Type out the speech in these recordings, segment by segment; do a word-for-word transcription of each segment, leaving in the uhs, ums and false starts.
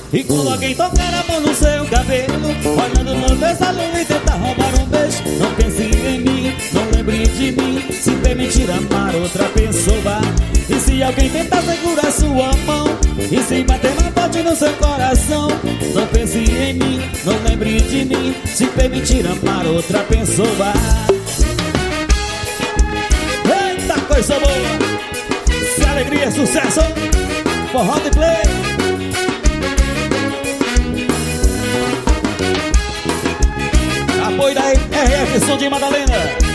E quando alguém tocar a mão no seu cabelo, olhando no teu salão e tentar roubar um beijo, não pense em mim, não lembre de mim, se permitir amar outra pessoa. E se alguém tentar segurar sua mão e se bater mais forte no seu coração, não pense em mim, não lembre de mim, se permitir amar outra pessoa. Eita coisa boa, se alegria é sucesso, forró de play. Apoio da R F Som de Madalena.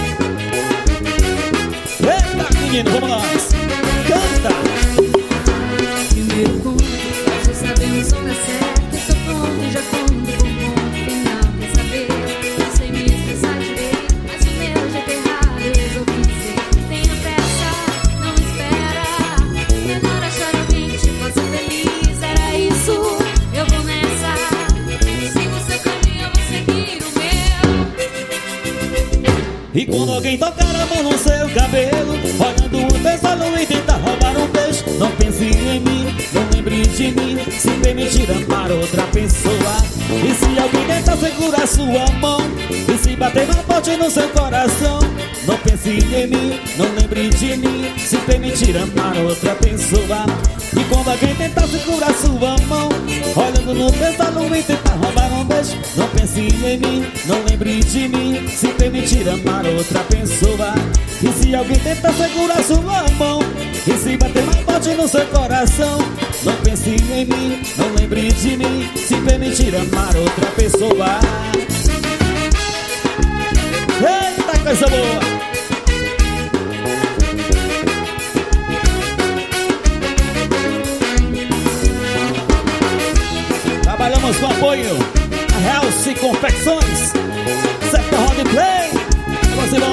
Eita menino, vamos nós. Canta. Primeiro ponto, nós já sabemos onde é certo. Estou pronto, já conto com o ponto final. Quer saber? Não sei me expressar direito, mas o meu jeito errado eu resolvi dizer. Tenha pressa, não espera. Menor achar alguém que te faça feliz. Era isso, eu vou nessa. Siga o seu caminho, eu vou seguir o meu. E quando alguém tocar a mão no seu cabelo, olhando o teu salão e tentar roubar um beijo, não pense em mim, não lembre de mim, se permitir amar outra pessoa. E se alguém tentar segurar sua mão e se bater mais forte no seu coração, não pense em mim, não lembre de mim, se permitir amar outra pessoa. E quando alguém tentar segurar sua mão, olhando no teu salão e tentar roubar um beijo, não pense em mim, não lembre de mim, se permitir amar outra pessoa. E se alguém tentar segurar sua mão e se bater mais forte no seu coração, não pense em mim, não lembre de mim, se permitir amar outra pessoa. Eita coisa boa! Trabalhamos com apoio a House Confecções, Sector Road Play. Vamos embora.